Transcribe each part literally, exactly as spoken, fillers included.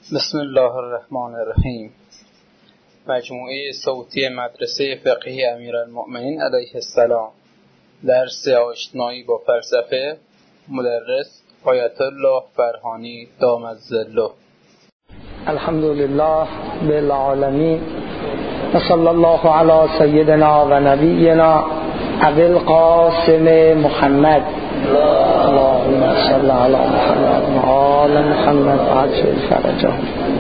بسم الله الرحمن الرحیم. مجموعه صوتی مدرسه فقهی امیرالمؤمنین علیه السلام، درس آشنایی با فلسفه، مدرس آیت الله فرهانی دام الظل. الحمدلله بالعالمین و صلی الله علی سیدنا و نبینا ابی القاسم محمد اللهم صل علی محمد و آل محمد و عجل فرجهم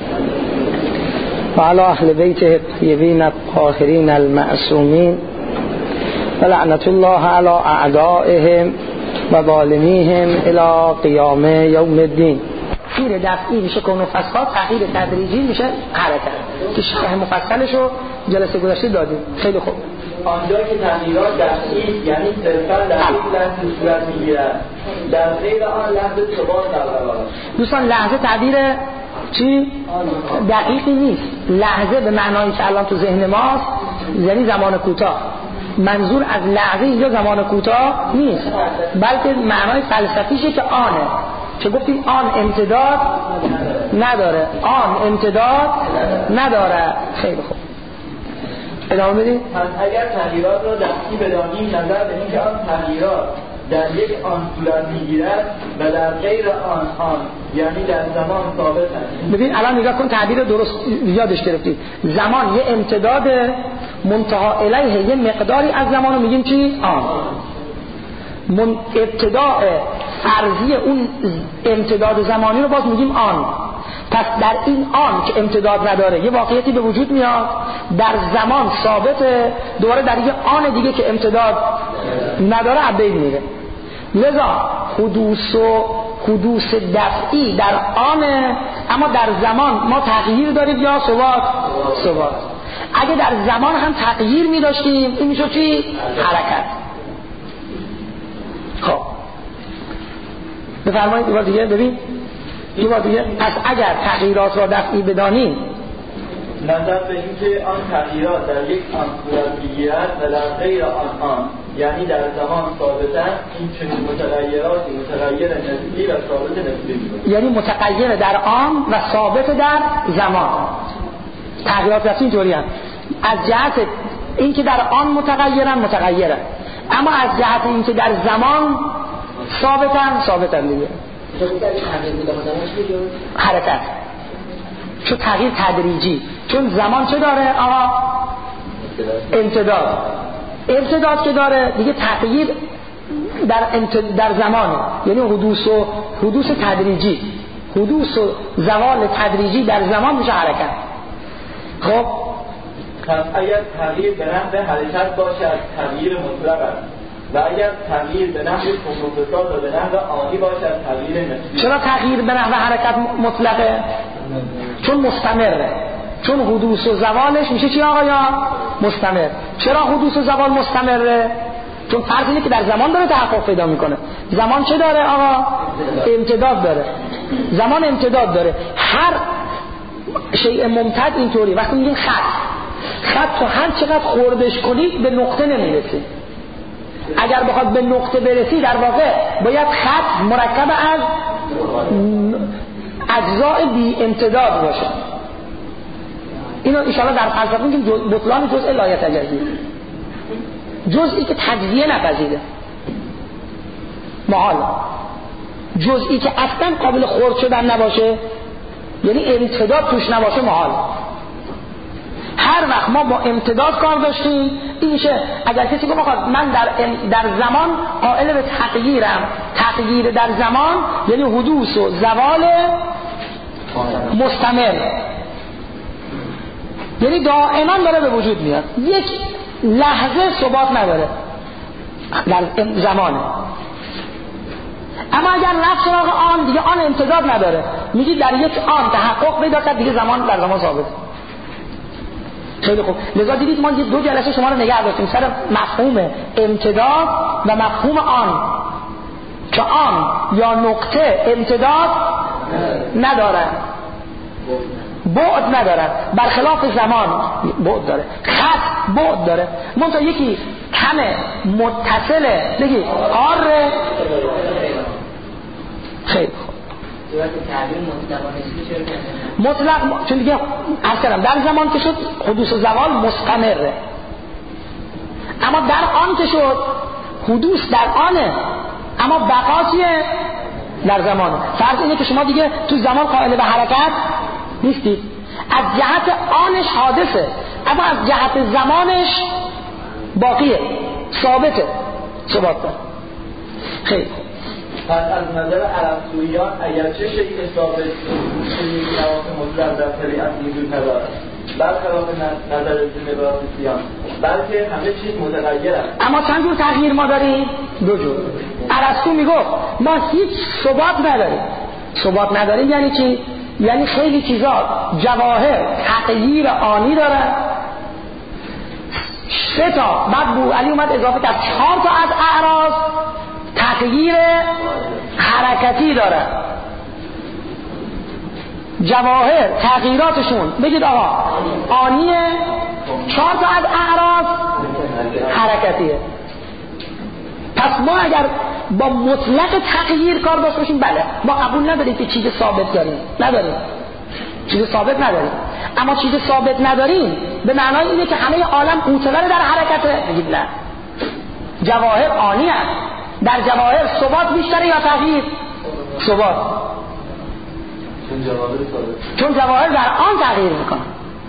و علی اهل بیته الطیبین الطاهرین المعصومین و لعنت الله علی اعدائهم و ظالمیهم الی قیام یوم الدین. تغییر دفعی میشه که نفس‌ها، تغییر تدریجی میشه حرکت. که شرح مفصلشو جلسه گذشته دادیم. خیلی خوب. آنجا که تغییرات دفعی یعنی صرفا در یک لحظه صورت میگیرد، در غیر آن لحظه ثبات برقرار است. دوستان لحظه تعبیر چی؟ دقیقی نیست. لحظه به معنایی که الان تو ذهن ماست یعنی زمان کوتاه. منظور از لحظه اینجا زمان کوتاه نیست، بلکه معنای فلسفیشه که آنه، که گفتیم آن امتداد نداره، آن امتداد نداره. خیلی خوب، ادامه بدیم. پس اگر تغییرات را دقیقی بدانیم، نظر به اینکه آن تغییرات در یک آن صورت میگیرد و در غیر آن آن یعنی در زمان ثابت است. ببین الان نگاه کن، تعبیر درست یادش گرفتی. زمان یه امتداد منتها الیه، یه مقداری از زمان رو میگیم چی؟ آن. من ابتداء فرضی اون امتداد زمانی رو باز میگیم آن. پس در این آن که امتداد نداره یه واقعیتی به وجود میاد، در زمان ثابته، دوباره در یه آن دیگه که امتداد نداره عبید میره. لذا حدوث و حدوث دفعی در آنه، اما در زمان ما تغییر داریم یا ثبات؟ ثبات. اگه در زمان هم تغییر میداشتیم این میشه چی؟ حرکت. خب بفرمایید یه بار دیگه. ببین یه بار دیگه. پس اگر تغییرات را دفعی بدانیم، نظر به اینکه آن تغییرات در یک آن صورت میگیرد و در غیر آن آن یعنی در زمان ثابتند، این چنین متغیراتی متغیر نسبی و ثابت نسبی می‌باشد. یعنی متغیر در آن و ثابت در زمان. تغییرات دفعی اینطوری هست، از جهت اینکه در آن متغیرن متغیرن، اما از جهت اینکه در زمان ثابتن ثابتن دیگه. حرکت، چون تغییر تدریجی، چون زمان چه داره آقا؟ امتداد. امتداد که داره دیگه تغییر در امتد... در زمان، یعنی حدوث و حدوث تدریجی، حدوث و زوال تدریجی در زمان میشه حرکت. خب پس اگر تغییر به نحو حرکت باشد تغییر مطلق است و اگر تغییر به نحو خروجات و به نحو آنی باشد تغییر نسبی. چرا تغییر به نحو حرکت مطلقه؟ چون مستمره، چون حدوث و زوالش میشه چی آقا یا مستمر. چرا حدوث و زوال مستمره؟ چون فرض اینه که در زمان داره تحقق پیدا میکنه. زمان چه داره آقا؟ امتداد داره. زمان امتداد داره. هر شیء ممتد اینطوری. وقتی میگیم خط، خط تو هر چقدر خوردش کنید به نقطه نمیرسی. اگر بخواد به نقطه برسی در واقع باید خط مرکب از اجزاء بی امتداد باشه. اینو ان شاءالله در فلسفه میگیم بطلان جزء لا یتجزی، جزئی که تجزیه نپذیره، محال. جزئی که اصلا قابل خورد شدن نباشه، یعنی امتداد توش نباشه، محال. هر وقت ما با امتداد کار داشتیم این میشه. اگر کسی گفت من در در زمان قائل به تغییرم، تغییر در زمان یعنی حدوث و زوال مستمر، یعنی دائما داره به وجود میاد، یک لحظه ثبات نداره در زمانه. اما اگر نفس سراغ آن دیگه آن امتداد نداره، میگی در یک آن تحقق پیدا کرد دیگه زمان در زمان ثابت. خیلی خوب. لذا دیدید ما دو جلسه شما رو نگه داشتیم سر مفهوم امتداد و مفهوم آن، که آن یا نقطه امتداد ندارن، بعد ندارن، برخلاف زمان بعد داره، خط بعد داره. منتها یکی کمه متصله، بگی آره. خیلی خوب. صورت تعبیر مطلق نسبی چرا مطلق؟ چون دیگه عرض کردم در زمان که شد حدوث و زوال مستمره، اما در آن که شد حدوث در آنه اما بقا چیه؟ در زمانه. فرض اینه که شما دیگه تو زمان قائل به حرکت نیستید، از جهت آنش حادثه اما از جهت زمانش باقیه، ثابته، ثبات داره. خیلی پس از نظر عرب‌سویان اگرچه شیء ثابت چنین نواف مطلق در طبیعت وجود ندارد برخلاف نظر زمبراتیسیان، بلکه همه چیز متغیر است. اما چند جور تغییر ما داریم؟ دو جور. ارسطو میگفت ما هیچ ثبات نداریم. ثبات نداریم یعنی چی؟ یعنی خیلی چیزا جواهر تغییر آنی دارن، سه تا بعد بو علی اومد اضافه کرد چهار تا از اعراض تغییر حرکتی دارن. جواهر تغییراتشون بگید آقا آنیه، چهار تا از اعراض حرکتیه. پس ما اگر با مطلق تغییر کار داشته باشیم بله ما قبول نداریم که چیز ثابت داریم، نداریم چیز ثابت نداریم، اما چیز ثابت نداریم به معنای اینه که همه عالم معتبر در حرکته، بگید نه. جواهر آنی هست، در جواهر ثبات بیشتره یا تغییر؟ ثبات. چون جواهر ثابت، چون جواهر در آن تغییر میکنه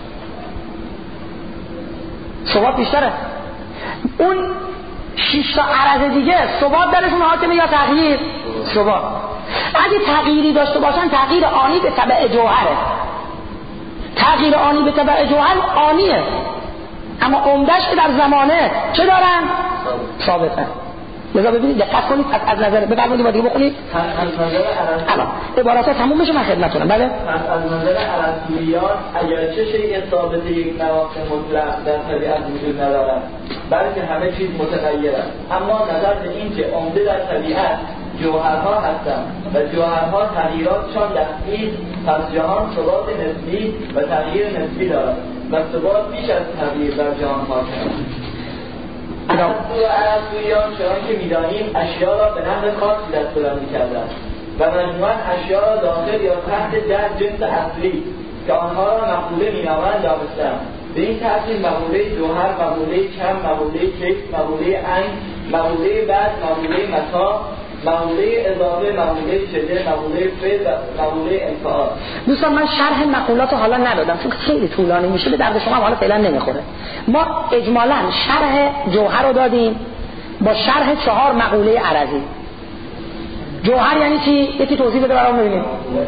ثبات بیشتره. اون شش تا عرض دیگه ثبات درشون حاکمه یا تغییر؟ ثبات. اگه تغییری داشته باشن تغییر آنی به تبع جوهره، تغییر آنی به تبع جوهر آنیه، اما عمده‌اش که در زمانه چه دارن؟ ثابتن. لذا ببینید دقت کنید از, از نظر ببینید با دیگه بخونید از نظر الان عبارات تموم بشه من خدمتتونم. بله از نظر عرب‌سویان اگرچه شیء ثابت یک نواف مطلق در طبیعت وجود ندارد بلکه همه چیز متغیر است، اما نظر به این که عمده در طبیعت جوهرها هستند و جوهرها تغییراتشان دقیق، پس جهان ثبات نسبی و تغییر نسبی دارد و ثبات بیش از تغییر در جهان حاکم است. از عرب‌سویان چنان که می‌دانیم اشیا را به نحو خاصی دسته‌بندی کردند و مجموعاً اشیا را داخل یا تحت در جنس اصلی که آنها را مقوله می‌نامند دانستند. به این ترتیب مقوله جوهر، مقوله کم، مقوله کیف، مقوله عین، مقوله بعد، مقوله متا، مقوله اضافه، مقوله شده، مقوله فعل و مقوله انفعال. دوستان من شرح مقولات حالا ندادم چون خیلی طولانی میشه، به درد شما حالا فعلا نمیخوره. ما اجمالاً شرح جوهر رو دادیم با شرح چهار مقوله عرضی. جوهر یعنی چی؟ یکی توضیح بده برام ببینید.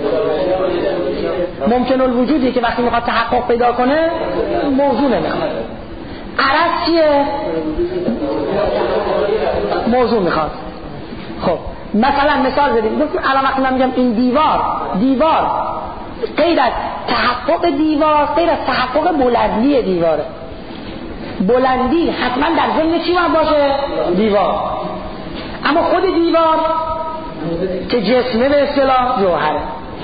ممکن الوجودی که وقتی میخواد تحقق پیدا کنه موضوع نمیخواد. عرض چیه؟ موضوع میخواد. خب مثلا مثال زدیم گفتیم الان وقتی من میگم این دیوار دیوار غیر از تحقق دیوار غیر از تحقق بلندی دیواره. بلندی حتما در ذهن چی باید باشه؟ دیوار. اما خود دیوار که جسمه به اصطلاح جوهره.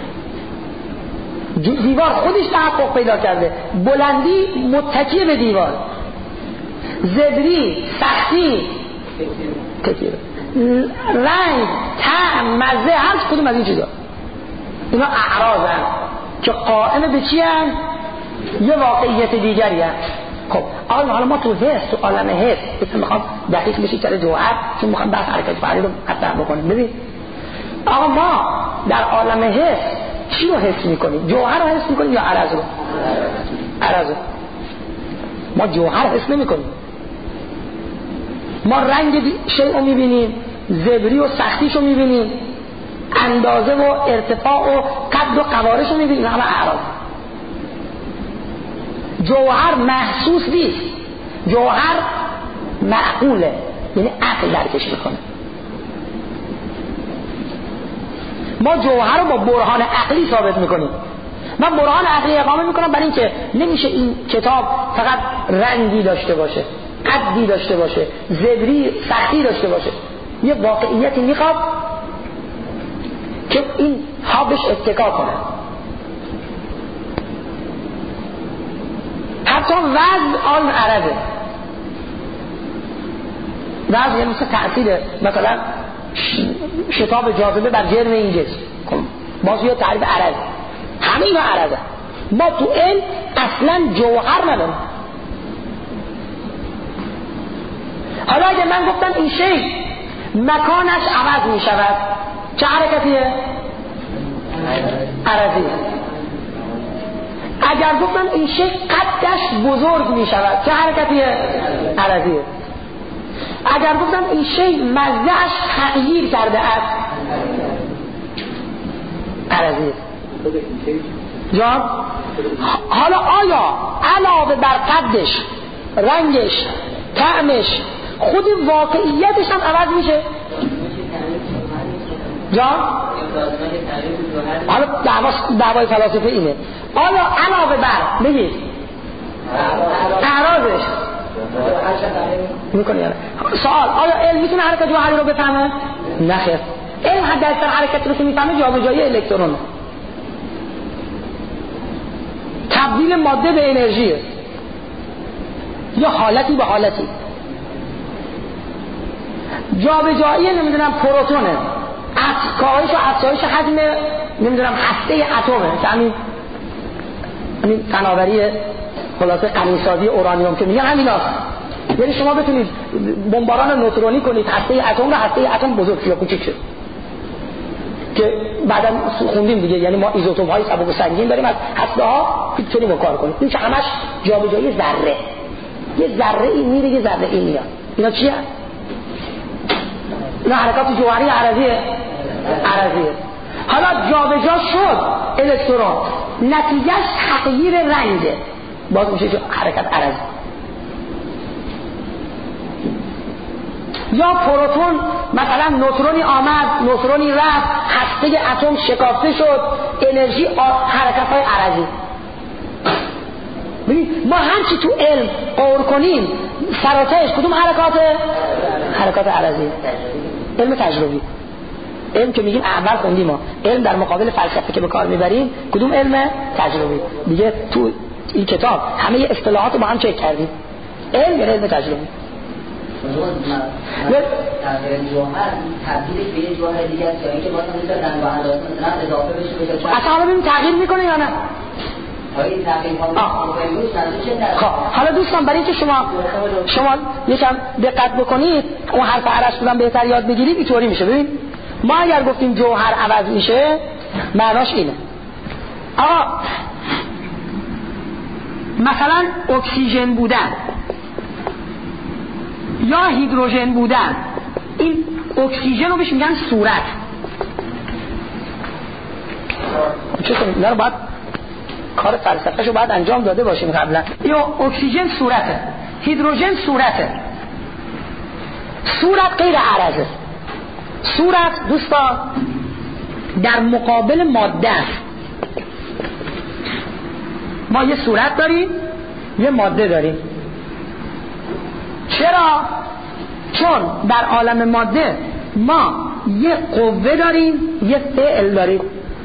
دیوار خودش تحقق پیدا کرده، بلندی متکی به دیوار، زبری، سختی، تکیه، رنگ، طعم، مزه، هر کدوم از این چیزا اینا اعراضن که قائم به چی هن؟ یه واقعیت دیگری هن. خب آقای حالا ما تو حس، تو عالم حس بسید میخوام دقیق بشید سر جوهر چون میخوام بحث حرکت فعلی رو مطرح بکنیم. ببین آقا ما در عالم حس چی رو حس میکنیم؟ جوهر رو حس میکنیم یا عرض رو؟ عرض رو. ما جوهر حس نمیکنیم، ما رنگ شیء رو میبینیم، زبری و سختیش رو میبینیم، اندازه و ارتفاع و قد و قوارش رو میبینیم، همه اعراض. جوهر محسوس نیست، جوهر معقوله، یعنی عقل درکش میکنه. ما جوهر رو با برهان عقلی ثابت میکنیم. من برهان عقلی اقامه میکنم برای اینکه نمیشه این کتاب فقط رنگی داشته باشه، قدی داشته باشه، زبری سختی داشته باشه. یه واقعیتی میخواد که این ها بهش اتکا کنه. حتی وزن آن عرضه، وزن یعنی مثل تأثیر مثلا شتاب جاذبه بر جرم این جسم. باز یه تعریف عرض، همه اینا عرضه. ما تو علم اصلا جوهر نداریم. حالا اگه من گفتم این شی مکانش عوض می شود، چه حرکتیه؟ عرضیه. اگر گفتم این شی قدش بزرگ می شود، چه حرکتیه؟ عرضیه. اگر گفتم این شی مزهش تغییر کرده است، عرضیه. جان حالا آیا علاوه بر قدش، رنگش، طعمش، خود واقعیتش هم عوض میشه؟ جان حالا دعوای فلاسفه اینه، آیا علاوه بر بگید اعراضش میکنه یعنی سوال، آیا علم میتونه حرکت جوهری رو بفهمه؟ نه خیر. علم حداکثر حرکت رو که میفهمه جابجایی الکترونه، تبدیل ماده به انرژیه، یا حالتی به حالتی. جابجایی نمیدونم پروتونه، کاهش و افزایش حجم نمیدونم هسته اتمه، که همین همین فناوری خلاصه غنیسازی اورانیوم که میگن همیناست. یعنی شما بتونید بمباران نوترونی کنید، هسته اتم رو هسته اتم بزرگ یا کوچیک شه، که بعدا خوندیم دیگه. یعنی ما ایزوتوپ های سبک و سنگین داریم، از هسته ها میتونیم با کار کنیم. این که همش جابجایی ذره، یه ذره این میره یه ذره این میاد. اینا چیه؟ اینا حرکات جوهری عرضیه. عرضیه. حالا جابجا شد الکترون، نتیجهش تغییر رنگه، باز میشه حرکت عرضی. یا پروتون مثلا نوترونی آمد، نوترونی رفت، هسته اتم شکافته شد، انرژی حرکت های عرضی. ببین ما هرچی تو علم قور کنیم سراتش کدوم حرکات؟ حرکات عرضی. علم تجربی، علم که میگیم اول خوندیم ما، علم در مقابل فلسفه که به کار میبریم کدوم علم؟ تجربی. دیگه تو این کتاب همه اصطلاحات رو با هم چک کردیم، علم یا علم تجربی. تغییر جوهر تبدیل به یه جوهر دیگه است، یا اینکه باز هم میتونه رنگ و اندازه مثلا اضافه بشه بشه اصلا حالا ببین تغییر میکنه یا نه؟ خب حالا دوستان برای اینکه شما شما یکم دقت بکنید اون حرف عرض بودم بهتر یاد بگیرید، اینطوری میشه. ببین ما اگر گفتیم جوهر عوض میشه معناش اینه، آقا مثلا اکسیژن بودن یا هیدروژن بودن، این اکسیژن رو بهش میگن صورت. چه کنیم؟ اینا رو باید کار فلسفه‌شو باید انجام داده باشیم قبلا. یا اکسیژن صورته، هیدروژن صورته. صورت غیر عرضه. صورت دوستان در مقابل ماده است. ما یه صورت داریم، یه ماده داریم. چرا؟ چون در عالم ماده ما یه قوه داریم، یه فعل داریم.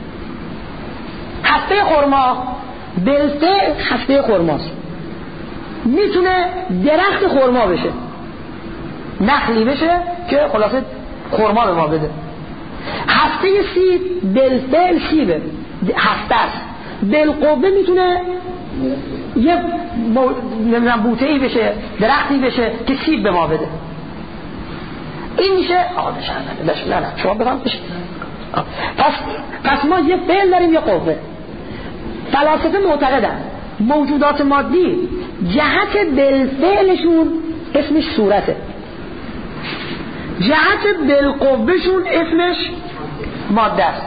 هسته خرما بالفعل هسته خرماست، میتونه درخت خرما بشه، نخلی بشه که خلاصه خرما به ما بده. هسته سیب بالفعل سیبه، هسته است. بالقوه میتونه یه نمیدونم بوته‌ای بشه، درختی بشه که سیب به ما بده. این میشه آقا بشه بشه نه نه شما بفهم بشه. پس پس ما یه فعل داریم یه قوه. فلاسفه معتقدن موجودات مادی جهت بالفعلشون اسمش صورته، جهت بالقوهشون اسمش ماده است.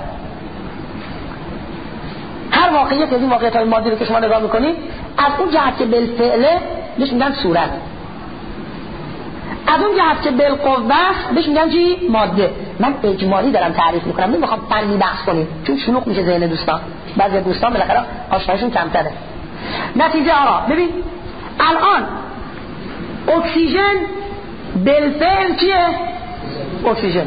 هر واقعیت از این واقعیت های مادی رو که شما نگاه میکنید از اون جهت که بالفعله بهش میگن صورت، از اون جهت که بالقوه است بهش میگن چی؟ ماده. من اجمالی دارم تعریف میکنم، نمیخوام فنی بحث کنیم چون شلوغ میشه ذهن دوستان. بعضی دوستان بالاخره آشنایشون کمتره. نتیجه آقا ببین الان اکسیژن بالفعل چیه؟ اکسیژن.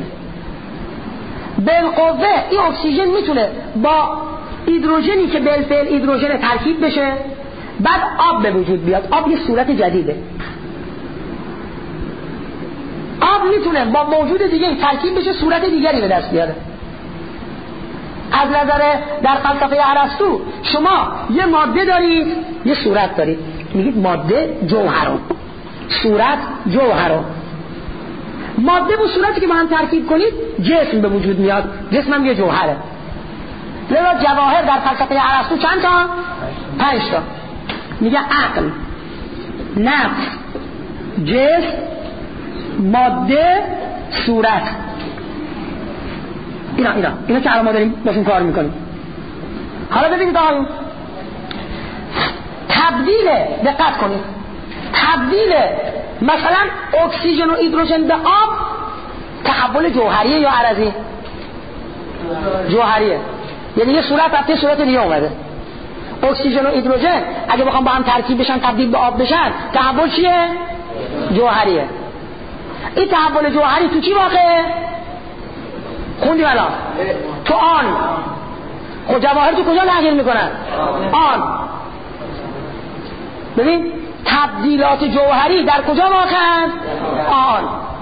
بالقوه این اکسیژن میتونه با هیدروژنی که بالفعل هیدروژن ترکیب بشه، بعد آب به وجود بیاد. آب یه صورت جدیده. آب میتونه با موجود دیگه ترکیب بشه، صورت دیگری به دست بیاره. از نظر در فلسفه ارسطو شما یه ماده دارید یه صورت دارید، میگید ماده جوهرون، صورت جوهرون. ماده و صورتی که با هم ترکیب کنید جسم به وجود میاد، جسم هم یه جوهره. لذا جواهر در فلسفه ارسطو چند تا؟ پنج تا. میگه عقل، نفس، جسم، ماده، صورت. اینا اینا اینا که الان ما داریم باشون کار میکنیم. حالا ببینید آقایون، تبدیل، دقت کنید، تبدیل مثلا اکسیژن و هیدروژن به آب تحول جوهریه یا عرضی؟ جوهریه. یعنی یه صورت رفته صورت دیگه اومده. اکسیژن و هیدروژن اگه بخوام با هم ترکیب بشن تبدیل به آب بشن تحول چیه؟ جوهریه. این تحول جوهری تو چی واقعه؟ خوندیم الان تو آن. خب جواهر تو کجا تغییر میکنن؟ آن. ببین تبدیلات جوهری در کجا واقعن؟ آن.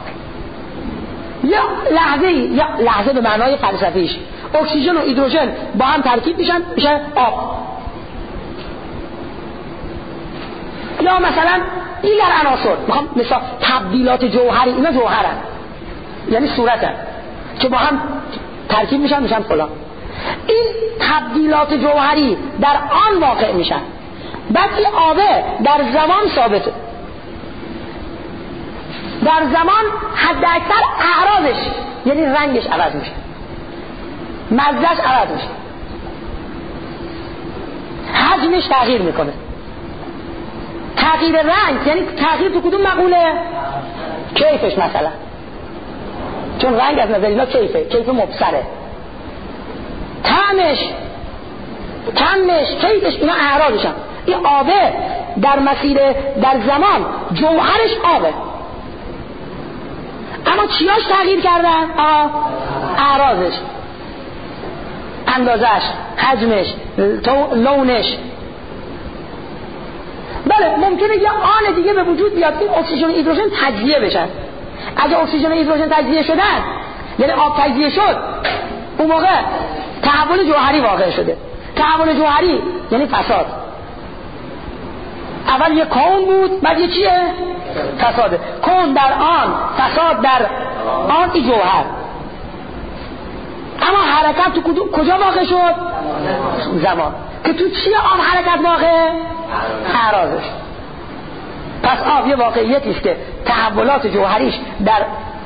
یا لحظه یا لحظه به معنای فلسفیش اکسیژن و هیدروژن با هم ترکیب میشن میشه آب. یا مثلا دیگر عناصر، میخوام مثلا تبدیلات جوهری، اینا جوهرن یعنی صورتن که با هم ترکیب میشن میشن فلان. این تبدیلات جوهری در آن واقع میشن. بعد این آبه در زمان ثابته، در زمان حد اکثر اعراضش یعنی رنگش عوض میشه، مزهش عوض میشه، حجمش تغییر میکنه. تغییر رنگ یعنی تغییر تو کدوم مقوله؟ کیفش مثلا، چون رنگ از نظر اینا کیفه، کیف مبصره. طعمش، طعمش، کیفش، اینا اعراضش هم. این آبه در مسیر در زمان جوهرش آبه، اما چیاش تغییر کردن؟ اعراضش، اندازش، حجمش، لونش. بله ممکنه یه آن دیگه به وجود بیاد این اکسیژن و هیدروژن تجزیه بشن. اگه اکسیژن و هیدروژن تجزیه شدن یعنی آب تجزیه شد، اون موقع تحول جوهری واقع شده. تحول جوهری یعنی فساد. اول یه کون بود بعد یه چیه؟ فساده. کون در آن، فساد در آن، ای جوهر. اما حرکت تو کجا واقع شد؟ زمان. که تو چیه آن حرکت واقع؟ اعراضش. پس آب یه واقعیتی است که تحولات جوهریش در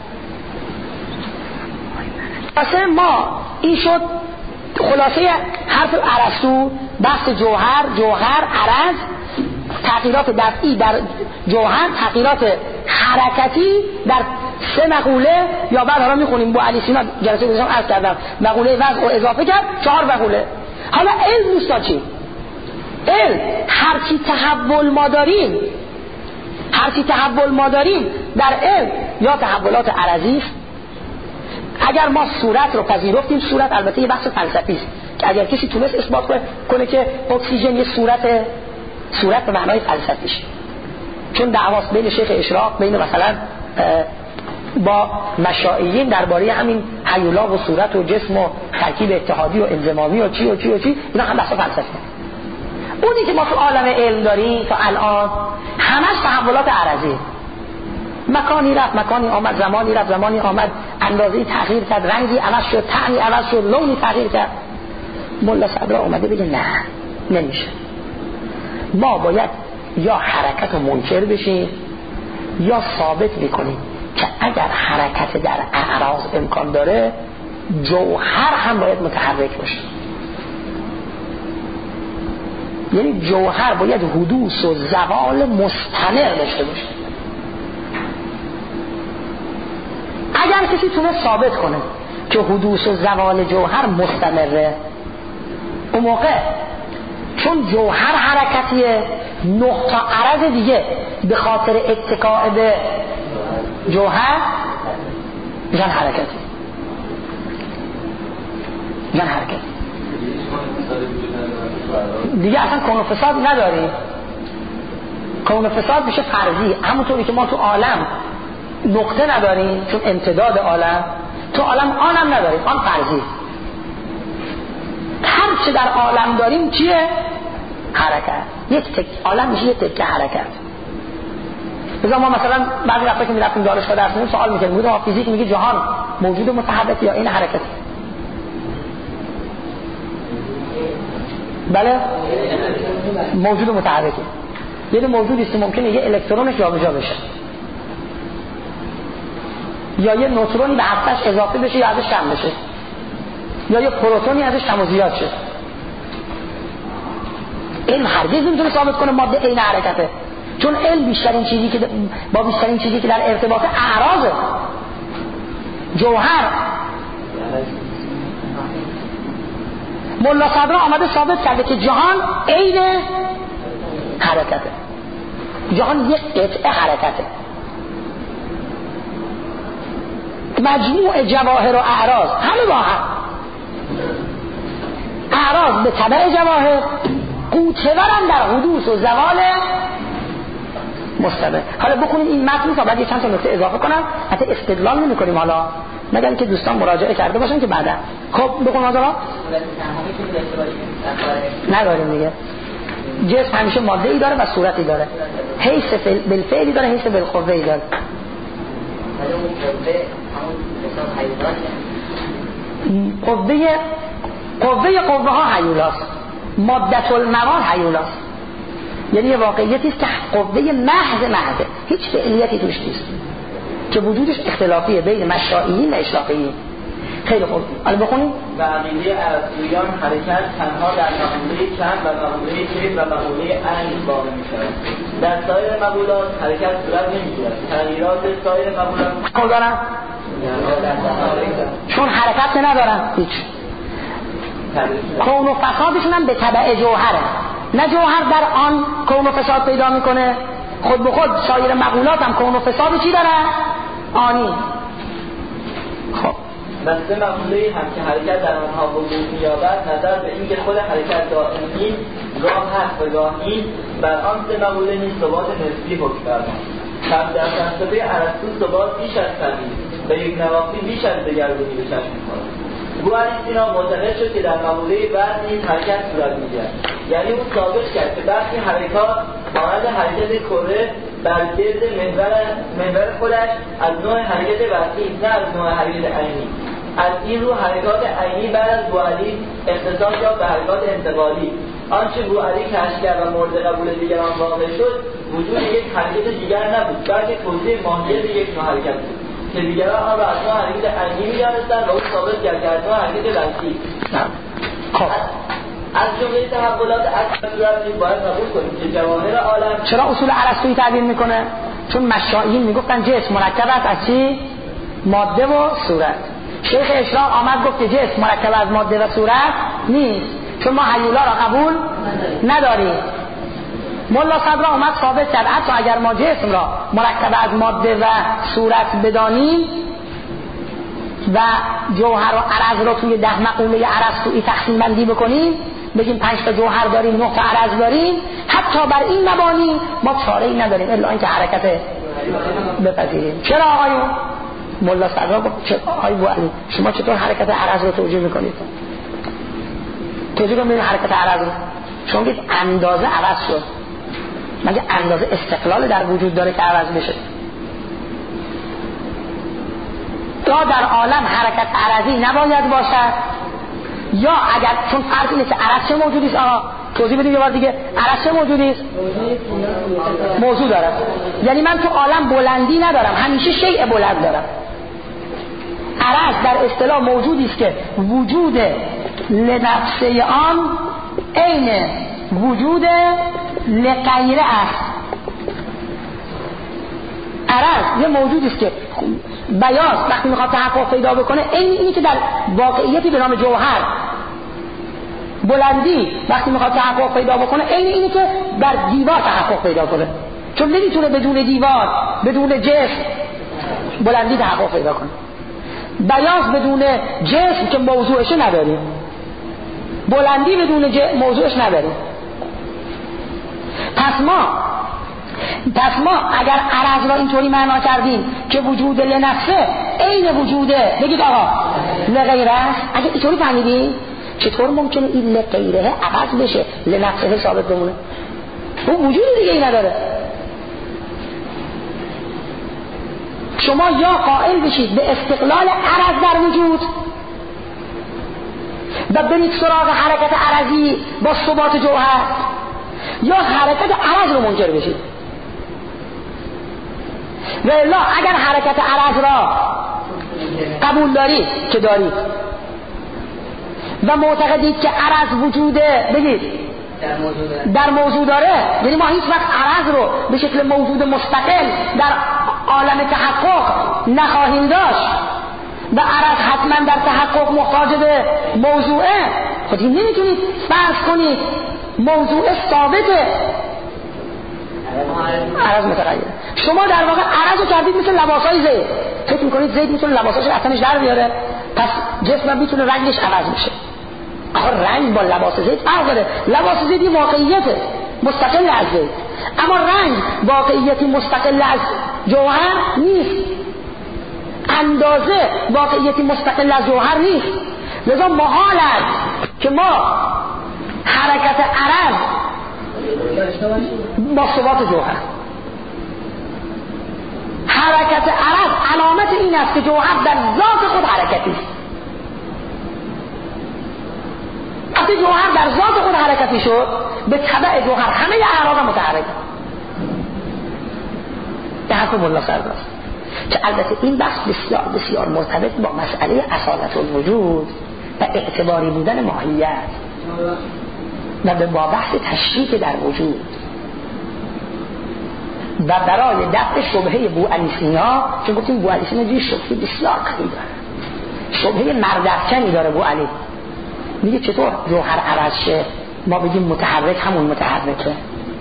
اصلا ما این شد خلاصه حرف ارسطو. بحث جوهر، جوهر، عرض، تغییرات دفعی در جوهر، تغییرات حرکتی در سه مقوله، یا بعد حالا میخونیم با علی سینا جلسه گذاشتم عرض کردم مقوله وضع و اضافه کرد چهار مقوله. حالا علم دوستا چی؟ علم هرچی تحول ما داریم، هرچی تحول ما داریم در علم یا تحولات عرضی است. اگر ما صورت رو پذیرفتیم، صورت البته یه بحث فلسفی است که اگر کسی تونست اثبات کنه که اکسیژن یه صورت، صورت به معنای فلسفیش، چون دعواست بین شیخ اشراق بین مثلا با مشایعین درباره همین هیولا و صورت و جسم و ترکیب اتحادی و انضمامی و چی و چی و چی، اینا هم بحث فلسفی. اونی که ما تو عالم علم داریم تا الان همش تحولات عرضی، مکانی رفت مکانی آمد، زمانی رفت زمانی آمد، اندازه‌ای تغییر کرد، رنگی عوض شد، طعمی عوض شد، لونی تغییر کرد. ملا صدرا اومده بگه نه، نمیشه. ما باید یا حرکت رو منکر بشیم یا ثابت بکنیم که اگر حرکت در اعراض امکان داره جوهر هم باید متحرک باشه. یعنی جوهر باید حدوث و زوال مستمر داشته باشه. اگر کسی تونه ثابت کنه که حدوث و زوال جوهر مستمره، اون موقع چون جوهر حرکتیه، نقطه عرض دیگه به خاطر اتکاء به جوهر میشن حرکتی، میشن حرکتی دیگه. اصلا کون و فساد نداریم. کون و فساد میشه فرضی، همونطوری که ما تو عالم نقطه نداریم چون امتداد عالم، تو عالم آنم نداریم، آن فرضی. چه در عالم داریم چیه؟ حرکت. یک تک عالم میشه یک تک حرکت. مثلا ما مثلا بعضی وقتا که میرفتیم دانشگاه درس می‌خوندیم سوال می‌کردیم میگه فیزیک میگه جهان موجود متحرک یا این حرکت؟ بله موجود متحرکه. یعنی موجودی است که ممکنه یه الکترونش جابجا بشه یا یه نوترونی به هستش اضافه بشه یا ازش کم بشه یا یه پروتونی ازش کم و زیاد شه. علم هرگز نمیتونه ثابت کنه ماده عین حرکته، چون علم بیشترین چیزی که با بیشترین چیزی که در ارتباط اعراضه. جوهر ملا صدرا آمده ثابت کرده که جهان عین حرکته، جهان یک قطعه حرکته. مجموع جواهر و اعراض همه با هم، اعراض به تبع جواهر قوتورن در حدوث و زوال مستمر. حالا بکنید این متن تا بعد یه چند تا نکته اضافه کنم، حتی استدلال نمی کنیم حالا مگر که دوستان مراجعه کرده باشن که بعدا. خب بخون حالا نداریم دیگه. جسم همیشه ماده ای داره و صورتی داره، حیث بالفعلی داره، حیث بالقوه ای داره. قوه قوه قوه ها هیولاست، مادة المواد هیولاست. یعنی یه واقعیتی است که قوه محض محضه، هیچ فعلیتی توش نیست که وجودش اختلافیه بین مشائیین و اشراقیین. خیلی خوب حالا بخونیم. و عقیده ارسطویان حرکت تنها در مقوله کم و مقوله کیف و مقوله عین واقع می‌شود. در سایر مقولات حرکت صورت نمی‌گیرد. تغییرات سایر مقولات کجا دارن؟ چون حرکت ندارن هیچ. کون و فسادشون هم به تبع جوهره، نه جوهر در آن کون و فساد پیدا میکنه، خود به خود سایر مقولات هم کون و فساد چی داره؟ آنی. خب و سه مقوله هم که حرکت در آنها وجود می‌یابد نظر به اینکه خود حرکت دائمی گاه هست و گاه نیست، بر آن سه مقوله نیز ثبات نسبی حکم فرماید. پس در فلسفه ارسطو ثبات بیش از تغییر و یک نواختی بیش از دگرگونی به چشم می‌خورد. گواریستینا معتقد شد که در مقوله بعد نیز حرکت صورت می‌گیرد، یعنی او ثابت کرد که برخی حرکات مانند حرکت کره بر گرد محور محور خودش از نوع حرکت وسیع نه از نوع حرکت عینی. از این رو حرکات عینی بعد از بوعلی اختصاص یافت به حرکات انتقالی. آنچه بوعلی کشف کرد و مورد قبول دیگران واقع شد وجود یک حرکت دیگر نبود، بلکه توضیح ماهیت یک نوع حرکت بود که دیگران آن را از نوع حرکت عینی می‌دانستند و او ثابت کرد که از نوع حرکت وسیع. از جمله تحولات اصلی صورت نیز باید قبول کنیم که جواهر عالم. چرا اصول ارسطویی تعبیر میکنه؟ چون مشائیین میگفتن جسم مرکب است از چی؟ ماده و صورت. شیخ اشراق آمد گفت که جسم مرکب از ماده و صورت نیست، چون ما هیولا را قبول نداریم. ملا صدرا آمد ثابت کرد حتی اگر ما جسم را مرکب از ماده و صورت بدانیم و جوهر و عرض را توی ده مقوله ارسطویی تقسیم بندی بکنیم، بگیم پنج تا جوهر داریم، نه تا عرض داریم، حتی بر این مبانی ما چاره‌ای نداریم الا اینکه حرکت بپذیریم. چرا آقایون؟ ملا صدرا گفت چرا آقای بوعلی شما چطور حرکت عرض رو توجیه میکنید؟ توجیه کنید حرکت عرض رو چون که اندازه عوض شد، مگه اندازه استقلال در وجود داره که عوض بشه؟ یا در عالم حرکت عرضی نباید باشد، یا اگر چون فرض اینه که عرض چه موجودی است؟ آها توضیح بدید یه بار دیگه. عرض چه موجودی است؟ موضوع داره. یعنی من تو عالم بلندی ندارم، همیشه شیء بلند دارم. عرض در اصطلاح موجودی است که وجود لنفسه آن عین وجود لغیره است. عرض یه موجودی است که بیاض وقتی میخواد تحقق پیدا بکنه این اینی که در واقعیتی به نام جوهر، بلندی وقتی میخواد تحقق پیدا بکنه این اینی که در دیوار تحقق پیدا کنه، چون نمیتونه بدون دیوار بدون جسم بلندی تحقق پیدا کنه. بیاض بدون جسم که موضوعش نداریم، بلندی بدون موضوعش نداریم. پس ما پس ما اگر عرض را اینطوری معنا کردیم که وجود لنفسه عین وجوده، بگید آقا لغیره است، اگه اینطوری فهمیدیم چطور ممکنه این لغیره عوض بشه لنفسه ثابت بمونه؟ اون وجود دیگه ای نداره. شما یا قائل بشید به استقلال عرض در وجود و برید سراغ حرکت عرضی با ثبات جوهر، یا حرکت عرض رو منکر بشید. و الا اگر حرکت عرض را قبول دارید که دارید و معتقدید که عرض وجوده بگید در موضوع داره، یعنی ما هیچ وقت عرض رو به شکل موجود مستقل در عالم تحقق نخواهیم داشت و عرض حتما در تحقق محتاج به موضوعه، خود این نمیتونید فرض کنید موضوع ثابته عرض متغیره. شما در واقع عرض رو کردید مثل لباسای زید، فکر میکنید زید میتونه لباساش اصلاش در بیاره پس جسم میتونه رنگش عوض میشه. آخه رنگ با لباس زید فرق داره. لباس زید یه واقعیته مستقل از زید، اما رنگ واقعیتی مستقل از جوهر نیست، اندازه واقعیتی مستقل از جوهر نیست. لذا محال است که ما حرکت عرض با ثبات جوهر، حرکت عرض علامت این است که جوهر در ذات خود حرکتی است. وقتی جوهر در ذات خود حرکتی شد به تبع جوهر همه اعراض متحرک. به حرف ملا سرداست که البته این بحث بسیار بسیار مرتبط با مسئله اصالت الوجود و اعتباری بودن ماهیت و به با بحث تشریک در وجود و برای دفع شبهه بوعلی سینا، چون گفتیم بوعلی سینا جوی شبهه بسیار قوی داره، شبهه مردرکنی داره بوعلی. میگه چطور جوهر عوض شه ما بگیم متحرک همون متحرکه؟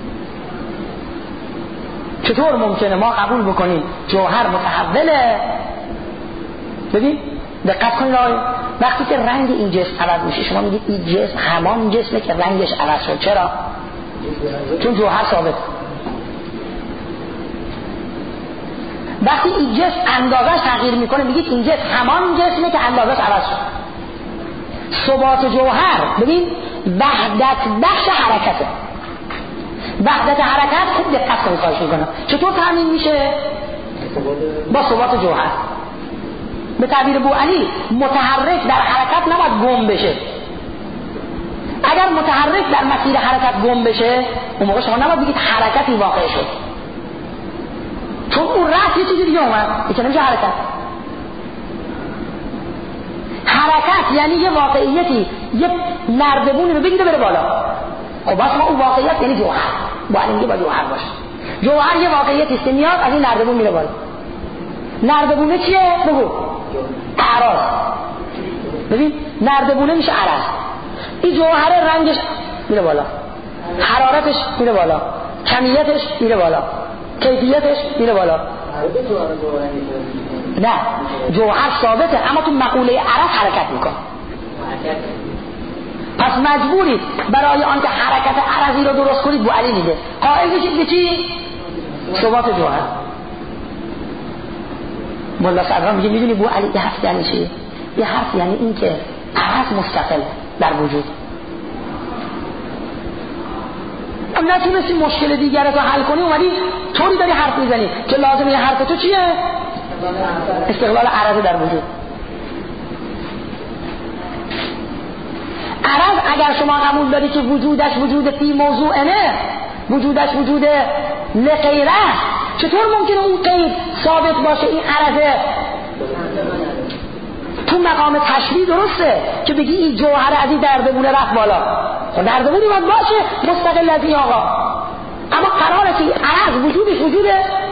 چطور ممکنه ما قبول بکنیم جوهر متحوله؟ ببین دقت کنید وقتی که رنگ این جسم عوض میشه شما میگید این جسم همان جسمه که رنگش عوض شد. چرا؟ چون جوهر ثابت. وقتی این جسم اندازش تغییر میکنه میگید این جسم همان جسمه که اندازش عوض شد. ثبات جوهر ببین وحدت بخش حرکته. وحدت حرکت خوب دقت کنید خواهش میکنم چطور تامین میشه؟ با ثبات جوهر. به تعبیر بوعلی متحرک در حرکت نباید گم بشه. اگر متحرک در مسیر حرکت گم بشه اون موقع شما نباید بگید حرکتی واقع شد، چون اون رفت یه چیزی دیگه اومد، این نمیشه حرکت. حرکت یعنی یه واقعیتی یه نردبونی رو بگیره بره بالا. خب بس ما اون واقعیت یعنی جوهر، باید اینگه با جوهر باشه. جوهر یه واقعیتی است که میاد از این نردبون میره بالا. نردبونه چیه؟ بگو. اعراض. ببین نردبونه میشه عرض. این جوهر رنگش میره بالا، حرارتش میره بالا، کمیتش میره بالا، کیفیتش میره بالا. نه جوهر ثابته اما تو مقوله عرض حرکت میکنه. پس مجبورید برای آنکه حرکت عرضی رو درست کنید بوعلی میگه قائل بشید به چی؟ ثبات جوهر. ملا صدران میگه میدونی بوعلی یه حرف یعنی چی؟ یه حرف یعنی این که عرض مستقل در وجود. ام نتونستی مشکل دیگر رو حل کنی اومدی طوری داری حرف میزنی که لازم یه حرف تو چیه؟ استقلال عرض در وجود. عرض اگر شما قبول داری که وجودش وجود فی موضوع نه، وجودش وجود لغیره، چطور ممکنه اون قید ثابت باشه این عرضه؟ تو مقام تشریح درسته که بگی این جوهر از این دردبونه رفت بالا، خب دردبونی باید باشه مستقل از این آقا، اما قراره که عرض وجودش وجوده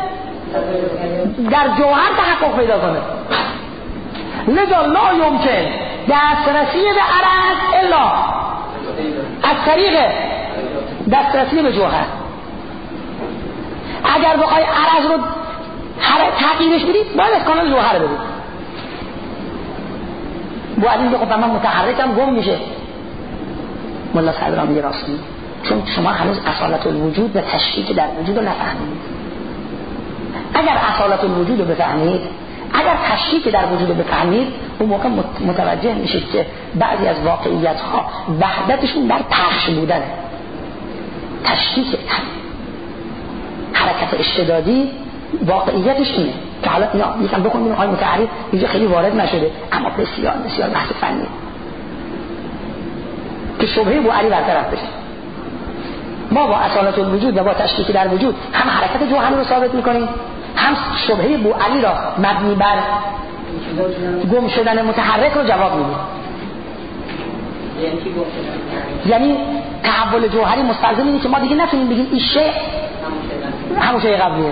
در جوهر تحقق پیدا کنه. لذا لا یمکن دسترسی به عرض الا از طریق دسترسی به جوهر. اگر بخوای عرض رو تغییرش بدید باید از کانال جوهر بدید. باید این که خب من متحرکم گم میشه. ملا صدران میگه راست میگه، چون شما هنوز اصالت الوجود و تشریک در وجود رو نفهمید. اگر اصالت الوجود رو بفهمید اگر تشریک در وجود بفهمید اون موقع متوجه میشید که بعضی از واقعیت ها وحدتشون در پخش بودنه. تشریک حرکت اشتدادی واقعیتش اینه که حالا اینا یکم بکنیم آقای متعرف اینجا خیلی وارد نشده اما بسیار بسیار بحث فنی که شبهه ابو علی برطرف بشه. ما با اصالت الوجود و با تشریک در وجود هم حرکت جوهری رو ثابت میکنیم هم شبهه ابو علی را مبنی بر گم شدن متحرک رو جواب میدیم. یعنی تحول جوهری مستلزم اینه که ما دیگه نتونیم بگیم این شیء همون شیء قبلیه.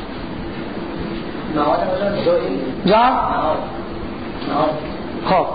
جان؟ خب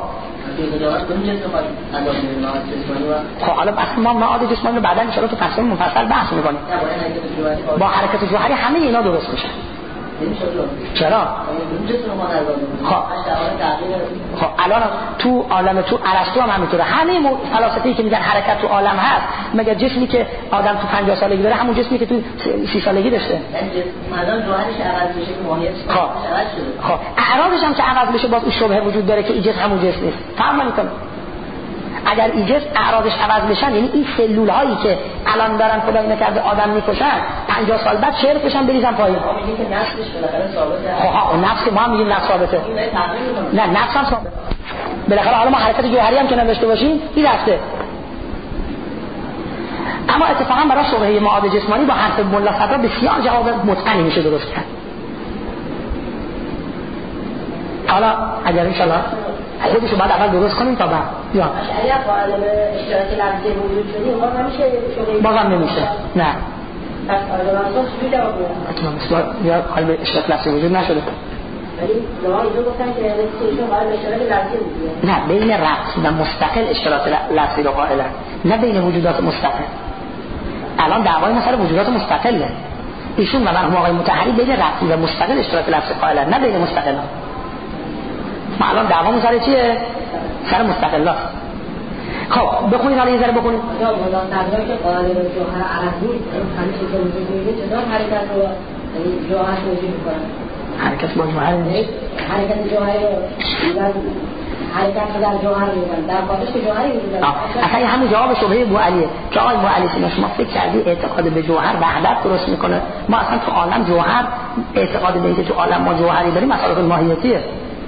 خب حالا بس ما معاد جسمانی رو بعدا انشاءالله تو فصل مفصل بحث میکنیم. با حرکت جوهری همه اینا درست میشن. چرا؟ خب خب الان تو عالم تو ارسطو هم همینطوره. همه فلاسفه‌ای که میگن حرکت تو عالم هست مگر جسمی که آدم تو پنجاه سالگی داره همون جسمی که تو سی سالگی داشته. مثلا جوهرش عوض میشه که ماهیتش عوض شده. خب اعراضش هم که عوض بشه باز این شبهه وجود داره که این جسم همون جسم نیست. فهم میکنم اگر این جسم اعراضش عوض بشن یعنی این سلول هایی که الان دارن خدا اینو کرده آدم میکشن پنجاه سال بعد چهل بشن بریزن پایین. ما میگیم که نفسش بالاخره ثابته. ها نفس ما هم میگیم نفس ثابته. نه نفس هم ثابته. بالاخره حالا ما حرکت جوهری هم که نداشته باشیم این رفته. اما اتفاقا برای شبهه معاد جسمانی با حرف ملا صدرا بسیار جواب متقنی میشه درست کرد. حالا اگر ان شاء الله خودشو بعد اول درست کنیم تا بعد یا اگر قائل به اشتراک لفظی وجود شدیم باز نمیشه شبهه بازم نمیشه نه پس آدمانسان چی جواب میدن؟ یا قائل به اشتراک لفظی وجود نشده ولی جواب اینو گفتن که ایشون قائل به اشتراک لفظی وجود نه بین ربط و مستقل اشتراک لفظی رو قائلن نه بین وجودات مستقل. الان دعوای مثلا وجودات مستقله ایشون و مرحوم آقای مطهری بین ربطی و مستقل اشتراک لفظی قائلن نه بین مستقلان. ما الان دعوامون سر چیه؟ سر مستقلات. خب بخونید حالا یه ذره بخونید. یا مولا صدرا که قائل به جوهر عرضی همیشه که وجود میده چطور حرکت رو یعنی جوهر توجیه میکنن؟ حرکت با جوهر نیست. حرکت جوهری رو حرکت در جوهر میدن در خارج که جوهری میدن. اصلا همین جواب شبهه ابو علیه که آقای ابو علی سینا شما فکر کردی اعتقاد به جوهر وحدت درست میکنه؟ ما اصلا تو عالم جوهر اعتقاد به اینکه تو عالم ما جوهری داریم مسائل ماهیتیه.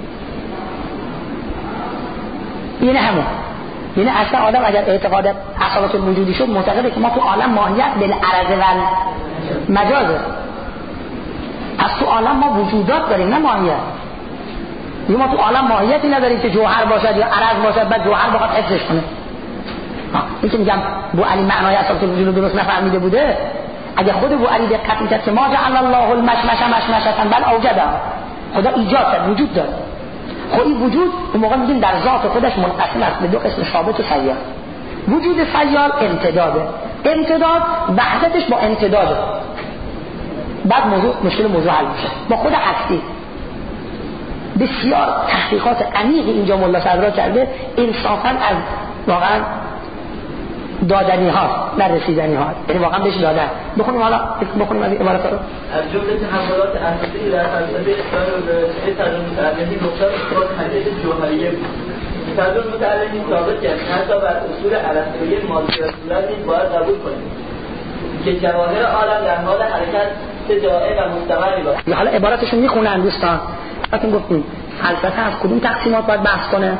این همون یعنی اصلا آدم اگر اعتقاد اصالت الوجودی شد معتقده که ما تو عالم ماهیت بالعرض و مجازه. پس تو عالم ما وجودات داریم نه ماهیت. یعنی ما تو عالم ماهیتی نداریم که جوهر باشد یا عرض باشد بعد جوهر بخواد حفظش کنه. این که میگم بو علی معنای اصالت الوجود رو درست نفهمیده بوده. اگه خود بو علی دقت میکرد که ما جعل الله المشمش مشمشة بل اوجده خدا ایجاد کرد وجود داره. خب این وجود اون موقع میگیم در ذات خودش منقسم است به دو قسم ثابت و سیال. وجود سیال امتداده. امتداد وحدتش با امتداده. بعد موضوع مشکل موضوع حل میشه. با خود هستی بسیار تحقیقات عمیق اینجا ملا صدرا کرده انصافا از واقعا دادنی ها نه رسیدنی ها یعنی واقعا بهش دادن. بخونیم حالا بخونیم از این عبارت رو. از جمله تحولات اساسی در فلسفه اسلام به تداوم متعلقی گفتار اثبات حقیقت جوهریه بود. تداوم متعلقی ثابت کرد حتی بر اصول ارسطویی مادیات صورت نیز باید قبول کنیم که جواهر عالم در حال حرکت دائم و مستمری باشد. حالا عبارتشون میخونن دوستان. بعدم گفتیم فلسفه از کدوم تقسیمات باید بحث کنه؟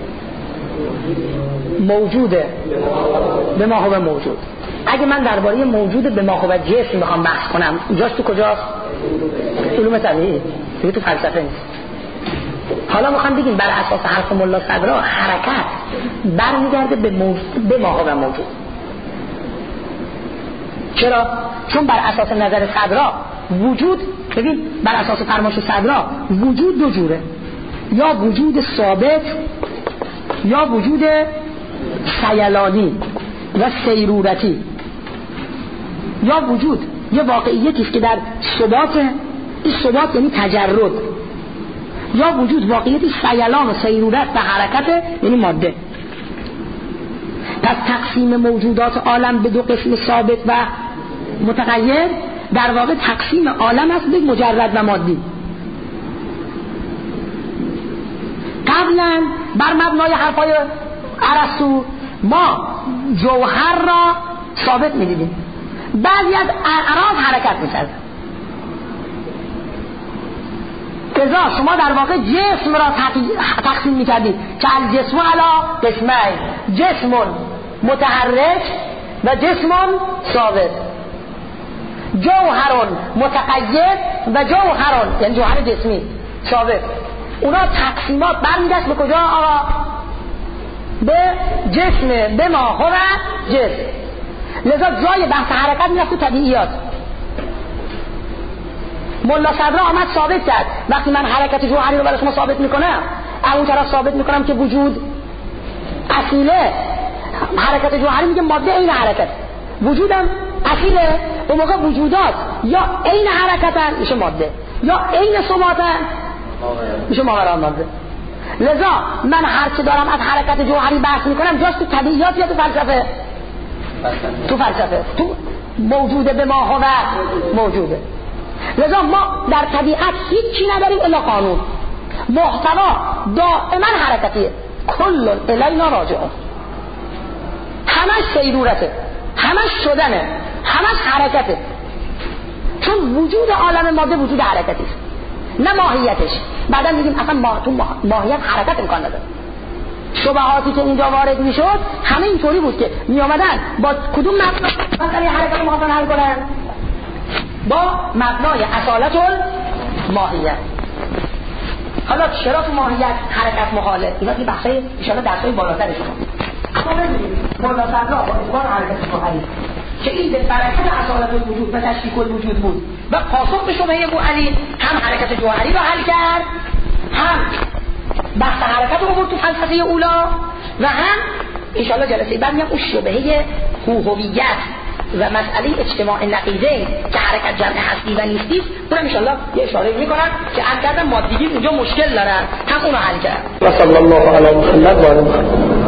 موجوده به ما هو موجود. اگه من درباره موجود به ما هو جسم میخوام بحث کنم اینجاش تو کجاست؟ علوم طبیعی دیگه تو فلسفه نیست. حالا میخوام بگیم بر اساس حرف ملا صدرا حرکت برمیگرده به موجود به ما هو موجود. چرا؟ چون بر اساس نظر صدرا وجود ببین بر اساس فرمایش صدرا وجود دو جوره یا وجود ثابت یا وجود سیلانی و سیرورتی یا وجود یه واقعیتی است که در ثبات این ثبات یعنی تجرد یا وجود واقعیتی سیلان و سیرورت و حرکت یعنی ماده. پس تقسیم موجودات عالم به دو قسم ثابت و متغیر در واقع تقسیم عالم است به مجرد و مادی. قبلا بر مبنای حرفای ارسطو ما جوهر را ثابت می‌دیدیم، بعضی از اعراض حرکت می‌کرد. لذا شما در واقع جسم را تقسیم می‌کردید که الجسم علی قسمین، جسم متحرک و جسم ثابت، جوهر متقید و جوهر یعنی جوهر جسمی ثابت. اونا تقسیمات برمیگشت به کجا آقا؟ به جسم، به ما هو جسم. لذا جای بحث حرکت میرفت تو طبیعیات. ملا صدرا آمد ثابت کرد وقتی من حرکت جوهری رو برای شما ثابت میکنم، اون طرف ثابت میکنم که وجود اصیله. حرکت جوهری میگه ماده عین حرکت، وجودم اصیله. اون موقع وجودات یا عین حرکتن میشه ماده، یا عین ثباتن میشه ماورا ماده. لذا من هر چه دارم از حرکت جوهری بحث میکنم جاست تو طبیعیات یا تو فلسفه؟ تو فلسفه، تو موجوده به ما هو موجوده. لذا ما در طبیعت هیچی نداریم الا قانون. محتوا دائما حرکتیه، کل الینا راجعون، همش سیرورته، همش شدنه، همش حرکته. چون وجود عالم ماده وجود حرکتی است، نه ماهیتش. بعدا میگیم اصلا ما تو ماهیت حرکت امکان نداره. شبهاتی که اینجا وارد میشد همه اینطوری بود که می آمدن با کدوم مبنا مسئله حرکت محاضره حل کنن؟ با مبنای اصالت الماهیت. حالا چرا تو ماهیت حرکت محاله؟ اینا که بحثای ان شاء الله درسای بالاتر شما. اما ببینید مولا صدرا با اعتبار حرکت محالی که این به برکت اصالت الوجود و تشریک الوجود بود و پاسخ به شبهه ابو علی هم حرکت جوهری رو حل کرد، هم بحث حرکت رو برد تو فلسفه اولا، و هم ان شاء الله جلسه بعد میام اون شبهه هویت و مسئله اجتماع نقیضین که حرکت جمع هستی و نیستی است، اونم ان شاء الله یه اشاره میکنم که از کردن مادگی اونجا مشکل دارن، هم اونو حل کرد. و صلی الله علی محمد و آله محمد.